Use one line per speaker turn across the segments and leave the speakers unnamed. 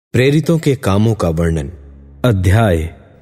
प्रेरितों के कामों का वर्णन। अध्याय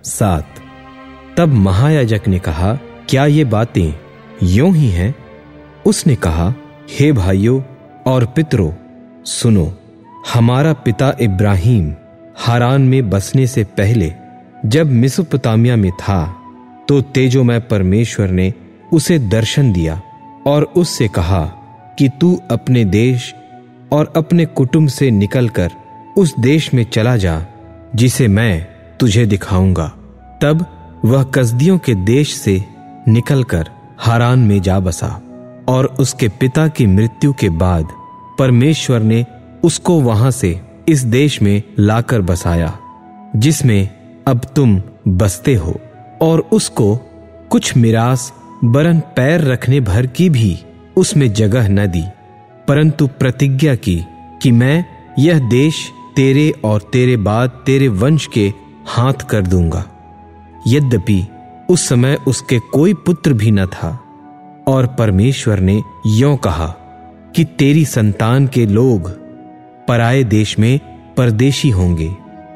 7। तब महायाजक ने कहा, क्या ये बातें यों ही हैं? उसने कहा, हे भाइयों और पितरों, सुनो। हमारा पिता इब्राहिम हारान में बसने से पहले जब मेसोपोटामिया में था, तो तेजोमय परमेश्वर ने उसे दर्शन दिया और उससे कहा कि तू अपने देश और अपने कुटुंब से निकलकर उस देश में चला जा जिसे मैं तुझे दिखाऊंगा। तब वह कसदियों के देश से निकलकर हारान में जा बसा और उसके पिता की मृत्यु के बाद परमेश्वर ने उसको वहां से इस देश में लाकर बसाया जिसमें अब तुम बसते हो, और उसको कुछ मिरास वरन पैर रखने भर की भी उसमें जगह न दी, परंतु प्रतिज्ञा की कि मैं यह देश तेरे और तेरे बाद तेरे वंश के हाथ कर दूंगा। यद्यपि उस समय उसके कोई पुत्र भी न था, और परमेश्वर ने यों कहा कि तेरी संतान के लोग पराए देश में परदेशी होंगे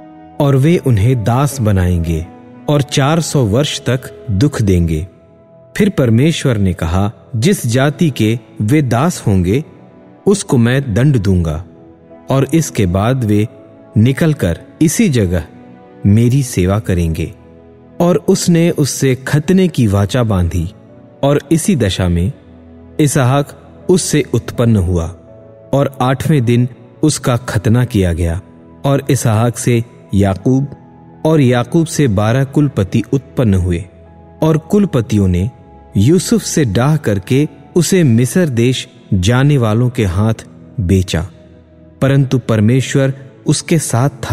और वे उन्हें दास बनाएंगे और 400 वर्ष तक दुख देंगे। फिर परमेश्वर ने कहा, जिस जाति के वे दास होंगे उसको मैं दंड दूंगा, और इसके बाद वे निकलकर इसी जगह मेरी सेवा करेंगे। और उसने उससे खतने की वाचा बांधी, और इसी दशा में इसहाक उससे उत्पन्न हुआ, और 8वें दिन उसका खतना किया गया। और इसहाक से याकूब, और याकूब से 12 कुलपति उत्पन्न हुए, और कुलपतियों ने यूसुफ से डाह करके उसे मिस्र देश जाने वालों के हाथ बेचा। परंतु परमेश्वर उसके साथ था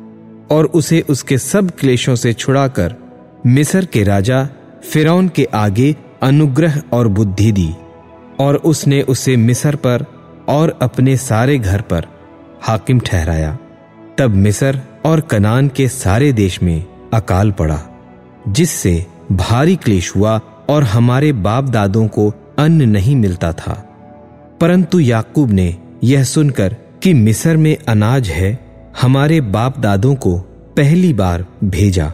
और उसे उसके सब क्लेशों से छुड़ाकर मिस्र के राजा फिरौन के आगे अनुग्रह और बुद्धि दी, और उसने उसे मिस्र पर और अपने सारे घर पर हाकिम ठहराया। तब मिस्र और कनान के सारे देश में अकाल पड़ा, जिससे भारी क्लेश हुआ और हमारे बाप दादों को अन्न नहीं मिलता था। परंतु याकूब ने यह सुनकर कि मिस्र में अनाज है, हमारे बाप दादों को पहली बार भेजा।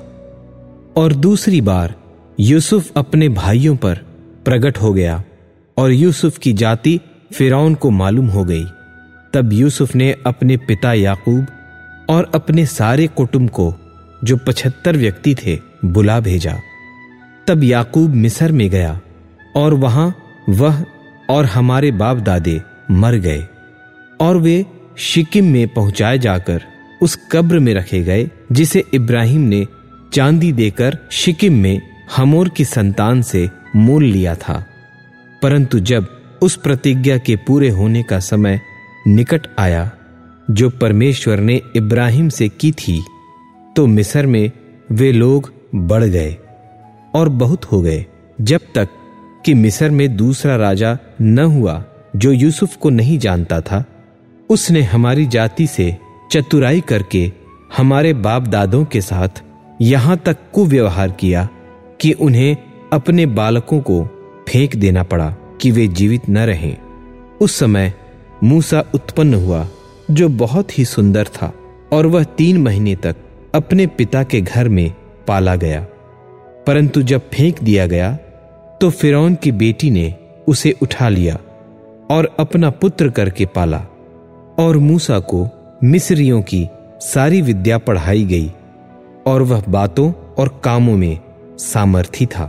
और दूसरी बार यूसुफ अपने भाइयों पर प्रकट हो गया, और यूसुफ की जाति फिरौन को मालूम हो गई। तब यूसुफ ने अपने पिता याकूब और अपने सारे कुटुंब को, जो 75 व्यक्ति थे, बुला भेजा। तब याकूब मिस्र में गया, और वहां वह और हमारे बाप दादे मर गए, और वे शिकिम में पहुंचाए जाकर उस कब्र में रखे गए जिसे इब्राहिम ने चांदी देकर शिकिम में हमोर की संतान से मोल लिया था। परंतु जब उस प्रतिज्ञा के पूरे होने का समय निकट आया जो परमेश्वर ने इब्राहिम से की थी, तो मिस्र में वे लोग बढ़ गए और बहुत हो गए, जब तक कि मिस्र में दूसरा राजा न हुआ जो यूसुफ को नहीं जानता था। उसने हमारी जाति से चतुराई करके हमारे बाप दादों के साथ यहां तक कुव्यवहार किया कि उन्हें अपने बालकों को फेंक देना पड़ा कि वे जीवित न रहें। उस समय मूसा उत्पन्न हुआ, जो बहुत ही सुंदर था, और वह 3 महीने तक अपने पिता के घर में पाला गया। परंतु जब फेंक दिया गया तो फिरौन की बेटी ने उसे उठा लिया और अपना पुत्र करके पाला। और मूसा को मिस्रियों की सारी विद्या पढ़ाई गई, और वह बातों और कामों में सामर्थी था।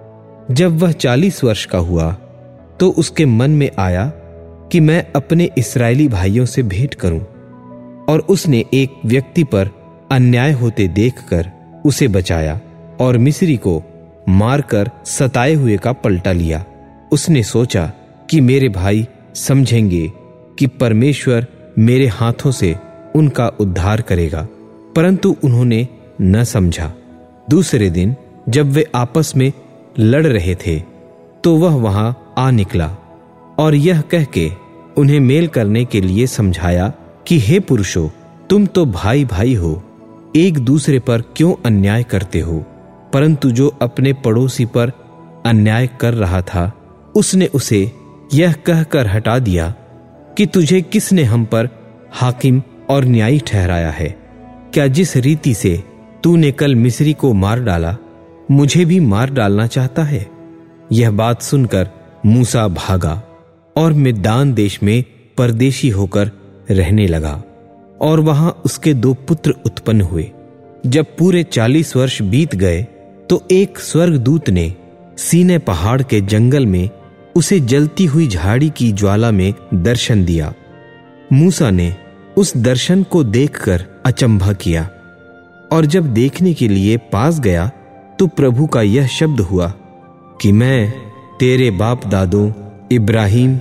जब वह 40 वर्ष का हुआ तो उसके मन में आया कि मैं अपने इस्राएली भाइयों से भेंट करूं, और उसने एक व्यक्ति पर अन्याय होते देखकर उसे बचाया और मिस्री को मारकर सताए हुए का पलटा लिया। उसने सोचा कि मेरे भाई समझेंगे कि परमेश्वर मेरे हाथों से उनका उद्धार करेगा, परंतु उन्होंने न समझा। दूसरे दिन जब वे आपस में लड़ रहे थे, तो वह वहां आ निकला और यह कह के उन्हें मेल करने के लिए समझाया कि हे पुरुषों, तुम तो भाई भाई हो, एक दूसरे पर क्यों अन्याय करते हो? परंतु जो अपने पड़ोसी पर अन्याय कर रहा था, उसने उसे यह कहकर हटा दिया कि तुझे किसने हम पर हाकिम और न्यायी ठहराया है? क्या जिस रीति से तूने कल मिस्री को मार डाला, मुझे भी मार डालना चाहता है? यह बात सुनकर मूसा भागा और मिद्यान देश में परदेशी होकर रहने लगा, और वहां उसके 2 पुत्र उत्पन्न हुए। जब पूरे 40 वर्ष बीत गए तो एक स्वर्गदूत ने सीनै पहाड़ के जंगल में उसे जलती हुई झाड़ी की ज्वाला में दर्शन दिया। मूसा ने उस दर्शन को देखकर अचंभा किया, और जब देखने के लिए पास गया तो प्रभु का यह शब्द हुआ कि मैं तेरे बाप दादों इब्राहिम,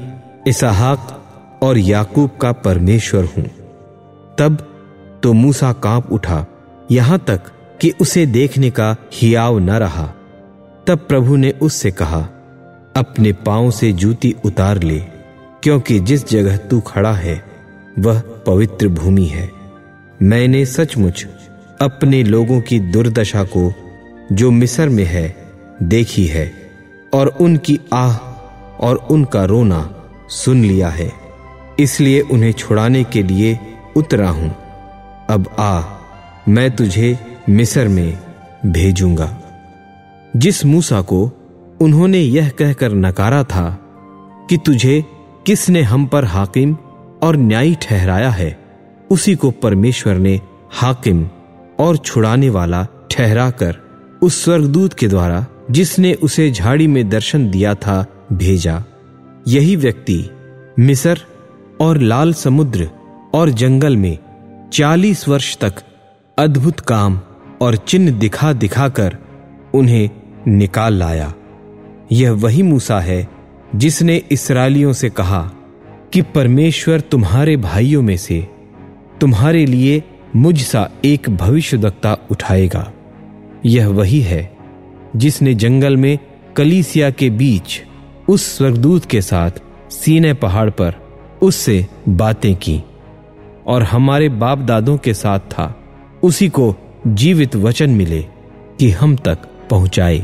इसहाक और याकूब का परमेश्वर हूं। तब तो मूसा कांप उठा, यहां तक कि उसे देखने का हियाव न रहा। तब प्रभु ने उससे कहा, अपने पांव से जूती उतार ले, क्योंकि जिस जगह तू खड़ा है वह पवित्र भूमि है। मैंने सचमुच अपने लोगों की दुर्दशा को जो मिस्र में है देखी है, और उनकी आह और उनका रोना सुन लिया है, इसलिए उन्हें छुड़ाने के लिए उतरा हूं। अब आ, मैं तुझे मिस्र में भेजूंगा। जिस मूसा को उन्होंने यह कहकर नकारा था कि तुझे किसने हम पर हाकिम और न्यायी ठहराया है, उसी को परमेश्वर ने हाकिम और छुड़ाने वाला ठहराकर उस स्वर्गदूत के द्वारा, जिसने उसे झाड़ी में दर्शन दिया था, भेजा। यही व्यक्ति मिस्र और लाल समुद्र और जंगल में 40 वर्ष तक अद्भुत काम और चिन्ह दिखा दिखाकर उन्हें निकाल लाया। यह वही मूसा है जिसने इस्राएलियों से कहा कि परमेश्वर तुम्हारे भाइयों में से तुम्हारे लिए मुझ सा एक भविष्यद्वक्ता उठाएगा। यह वही है जिसने जंगल में कलीसिया के बीच उस स्वर्गदूत के साथ सीनै पहाड़ पर उससे बातें की, और हमारे बाप दादों के साथ था। उसी को जीवित वचन मिले कि हम तक पहुंचाए,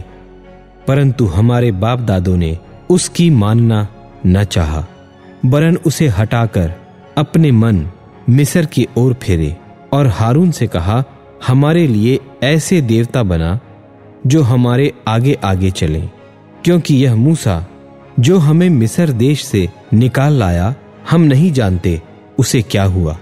परंतु हमारे बाप दादों ने उसकी मानना न चाहा, वरन उसे हटाकर अपने मन मिस्र की ओर फेरे, और हारून से कहा, हमारे लिए ऐसे देवता बना जो हमारे आगे आगे चलें, क्योंकि यह मूसा जो हमें मिस्र देश से निकाल लाया, हम नहीं जानते उसे क्या हुआ।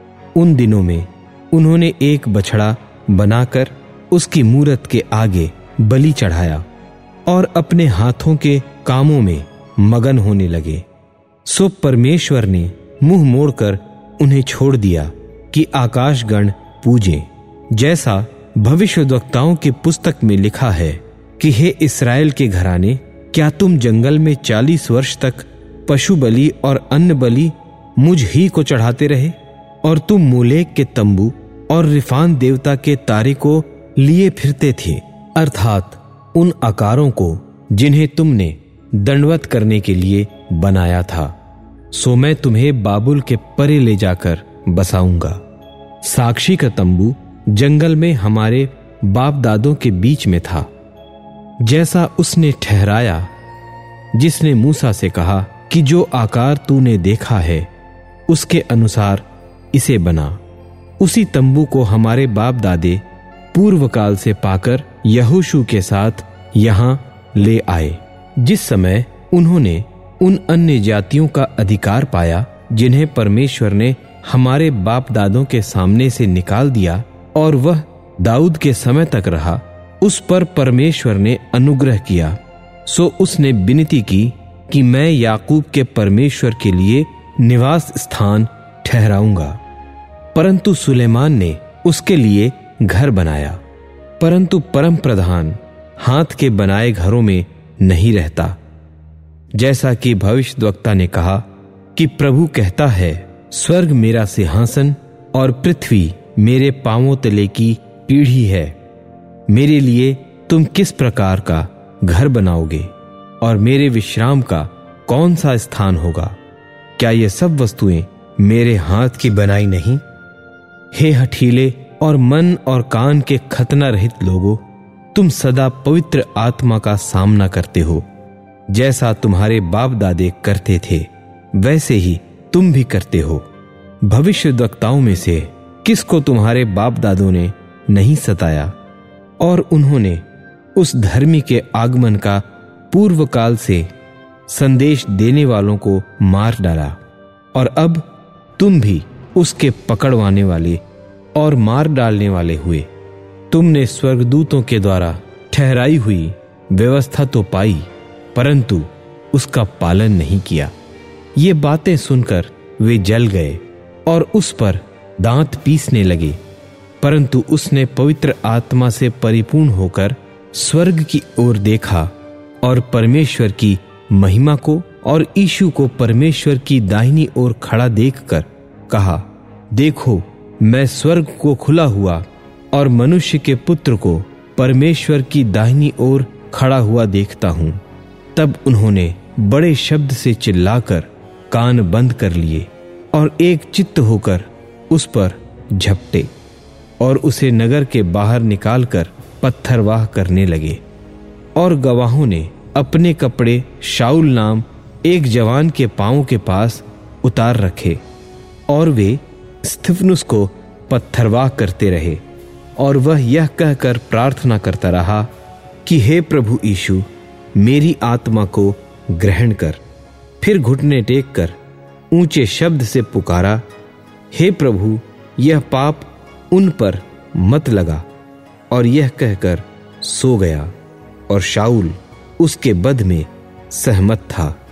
उन दिनों में उन्होंने एक बछड़ा बनाकर उसकी मूरत के आगे बलि चढ़ाया और अपने हाथों के कामों में मगन होने लगे। सो परमेश्वर ने मुंह मोड़कर उन्हें छोड़ दिया कि आकाशगण पूजें, जैसा भविष्यद्वक्ताओं की पुस्तक में लिखा है कि हे इस्राएल के घराने, क्या तुम जंगल में 40 वर्ष तक पशु बलि और अन्न बलि मुझ ही को चढ़ाते रहे, और तुम मोलेक के तंबू और रिफान देवता के तारे को लिए फिरते थे, अर्थात उन आकारों को जिन्हें तुमने दंडवत करने के लिए बनाया था। सो मैं तुम्हें बाबुल के परे ले जाकर बसाऊंगा। साक्षी का तंबू जंगल में हमारे बाप दादों के बीच में था, जैसा उसने ठहराया, जिसने मूसा से कहा कि जो आकार तूने देखा है उसके अनुसार इसे बना। उसी तंबू को हमारे बाप दादे पूर्व काल से पाकर यहोशू के साथ यहां ले आए, जिस समय उन्होंने उन अन्य जातियों का अधिकार पाया जिन्हें परमेश्वर ने हमारे बाप दादों के सामने से निकाल दिया, और वह दाऊद के समय तक रहा। उस पर परमेश्वर ने अनुग्रह किया। सो उसने विनती की कि मैं याकूब के परमेश्वर के लिए निवास स्थान ठहराऊंगा। परंतु सुलेमान ने उसके लिए घर बनाया, परंतु परम प्रधान हाथ के बनाए घरों में नहीं रहता, जैसा कि भविष्यद्वक्ता ने कहा कि प्रभु कहता है, स्वर्ग मेरा सिंहासन और पृथ्वी मेरे पांवों तले की पीढ़ी है। मेरे लिए तुम किस प्रकार का घर बनाओगे, और मेरे विश्राम का कौन सा स्थान होगा? क्या ये सब वस्तुएं मेरे हाथ की बनाई नहीं? हे हठीले और मन और कान के खतना रहित लोगों, तुम सदा पवित्र आत्मा का सामना करते हो। जैसा तुम्हारे बाप दादे करते थे वैसे ही तुम भी करते हो। भविष्यद्वक्ताओं में से किसको तुम्हारे बाप दादों ने नहीं सताया, और उन्होंने उस धर्मी के आगमन का पूर्व काल से संदेश देने वालों को मार डाला। और अब तुम भी उसके पकड़वाने वाले और मार डालने वाले हुए। तुमने स्वर्गदूतों के द्वारा ठहराई हुई व्यवस्था तो पाई, परंतु उसका पालन नहीं किया। ये बातें सुनकर वे जल गए और उस पर दांत पीसने लगे। परंतु उसने पवित्र आत्मा से परिपूर्ण होकर स्वर्ग की ओर देखा और परमेश्वर की महिमा को और यीशु को परमेश्वर की दाहिनी ओर खड़ा देखकर कहा, देखो, मैं स्वर्ग को खुला हुआ और मनुष्य के पुत्र को परमेश्वर की दाहिनी ओर खड़ा हुआ देखता हूं। तब उन्होंने बड़े शब्द से चिल्लाकर कान बंद कर लिए और एक चित्त होकर उस पर झपटे और उसे नगर के बाहर निकालकर पत्थरवाह करने लगे। और गवाहों ने अपने कपड़े शाऊल नाम एक जवान के पांवों के पास उतार रखे और वे स्तिफनुस को पत्थरवाह करते रहे। और वह यह कहकर प्रार्थना करता रहा कि हे प्रभु यीशु, मेरी आत्मा को ग्रहण कर। फिर घुटने टेक कर ऊंचे शब्द से पुकारा, हे प्रभु, यह पाप उन पर मत लगा। और यह कहकर सो गया और शाऊल उसके बध में सहमत था।